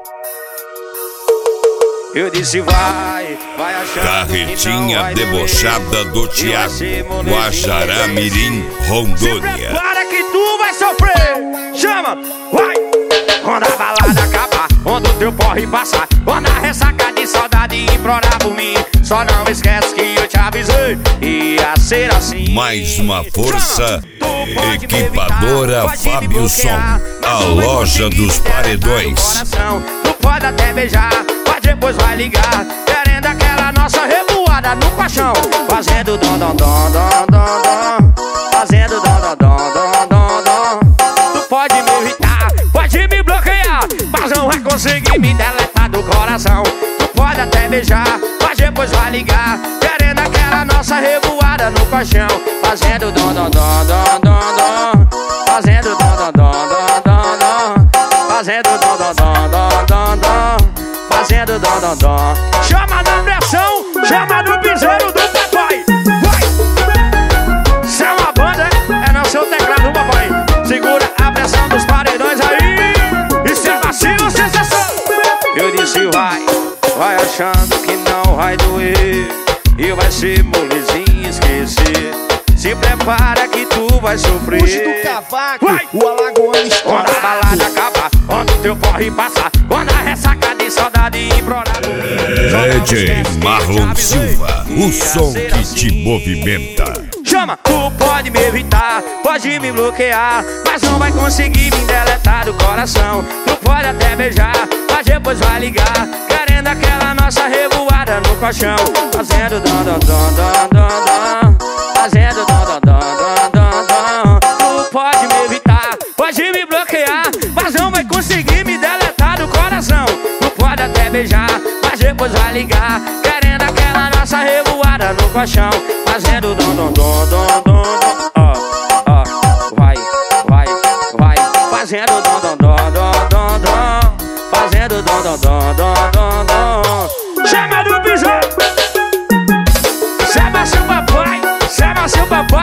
Eu disse vai achando. Carretinha debochada do Thiago, Guajará Mirim, Rondônia. Para que tu vai sofrer. Chama, vai. Quando a balada acabar, quando o teu porre passar, quando a ressaca de saudade implorar por mim, só não esquece que eu te avisei, ia ser assim. Mais uma força, equipadora Fábio Som, a loja dos paredões. Tu pode até beijar, mas depois vai ligar, querendo aquela nossa revoada no colchão, fazendo dom dom dom dom dom dom, fazendo dom dom dom dom dom dom. Tu pode me irritar, pode me bloquear, mas não vai conseguir me deletar do coração. Tu pode até beijar, mas depois vai ligar, querendo aquela nossa revoada no colchão, fazendo dom dom dom dom dom dom, fazendo dom dom dom dom dom dom, fazendo dom dom dom dom dom dom, fazendo dom dom dom. Chama na pressão, chama no piseiro do papai. Vai! Se é uma banda, é não ser o teclado do papai. Segura a pressão dos paredões aí. E se é vacilo, sensação. Eu disse vai achando que não vai doer, e vai ser molezinho esquecer. Se prepara que tu vai sofrer. Puxa do cavaco, vai. O alagoano estourado. Quando a balada acabar, quando o teu corre passar, quando a ressaca de saudade implorar. DJ Marlon Silva, o som que te movimenta. Chama, tu pode me evitar, pode me bloquear, mas não vai conseguir me deletar do coração. Tu pode até beijar, mas depois vai ligar, querendo aquela nossa revoada no colchão, fazendo dom dom dom dom dom dom, fazendo dom dom dom dom dom dom. Tu pode me evitar, pode me bloquear, mas não vai conseguir me deletar do coração. Tu pode até beijar, mas depois vai ligar, querendo aquela nossa revoada no colchão, fazendo dom dom dom dom dom dom. Vai, fazendo dom dom dom dom dom dom, fazendo dom dom dom dom dom dom. Chama do piseiro, chama seu papai, chama seu papai.